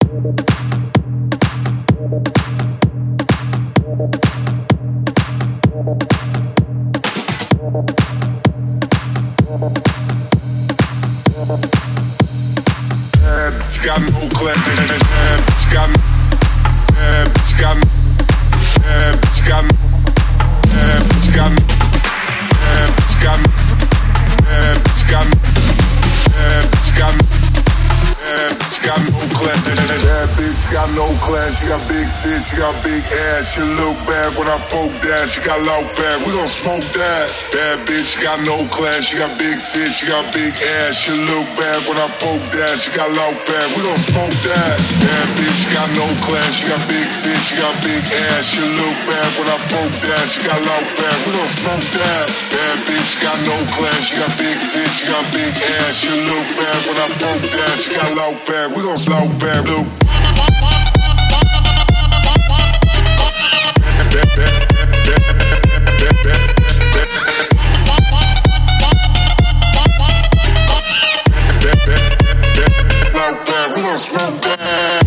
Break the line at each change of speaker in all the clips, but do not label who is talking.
Got no class. Got no class. That bitch got no class. She got big tits, she got big ass. She look bad when I poke that. She got loud bad. We gon' smoke that. Bad bitch got no class. She got big tits, she got big ass. She look bad when I poke that. She got loud bad. We gon' smoke that. Bad bitch got no class. She got big tits, she got big ass. She look bad when I poke that. She got loud bad. We gon' smoke that. Bad bitch got no class. She got big tits, she got big ass. She look bad when I poke that. She got loud bad. We gon' slow bad. Look. We gon' smoke that.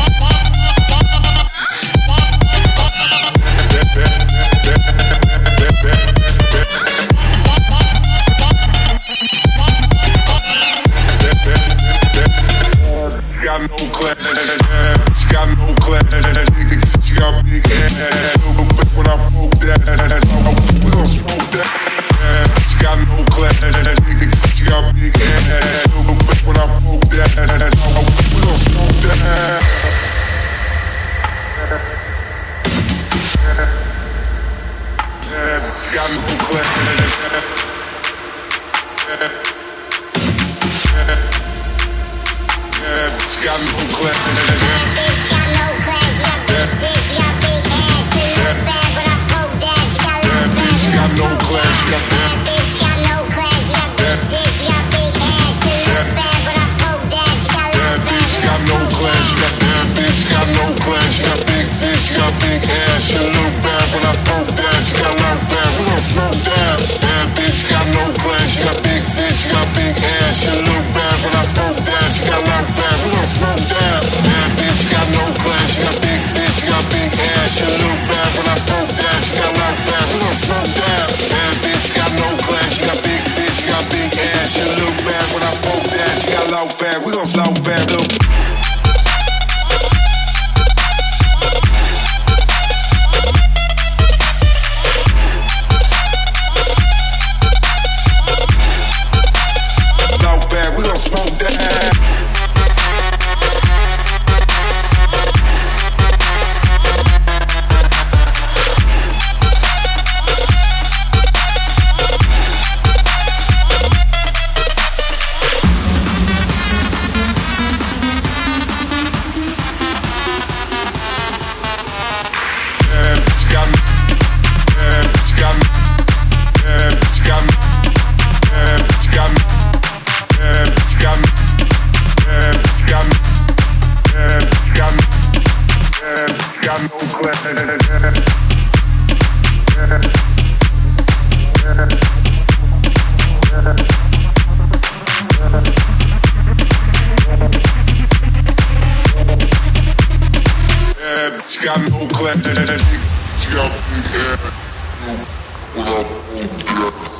Got no class. She got no class. She got big ass. When I poke that, we gon' smoke that. She got no class. She got big ass. When I poke that, we gon' smoke that. Got no class. She got no class.
Bitch got no class. She got big tits, she got big ass. She look bad when I poke that. She got loud bad.
She got no class. She got
bad bitch got no class. She got big tits, she got big ass. She look bad when I poke that. She got loud bad.
She got no class. She got bad bitch. She got no class. She got big tits. She got big ass. She look bad when I poke that. She got loud bad. We gon' smoke that. Bad bitch got no class. She got big tits. She got big ass. She look bad when I poke that. She got loud bad. We gon' smoke that. Bad bitch got no class. She got big tits. She got big ass. She look bad when I poke that. She got loud bad. We gon' smoke that. Bad bitch got no class. She got big tits. She got big ass. She look bad when I poke that. She got loud bad. We gon' slow bad. Look. She got no class. She got big ass.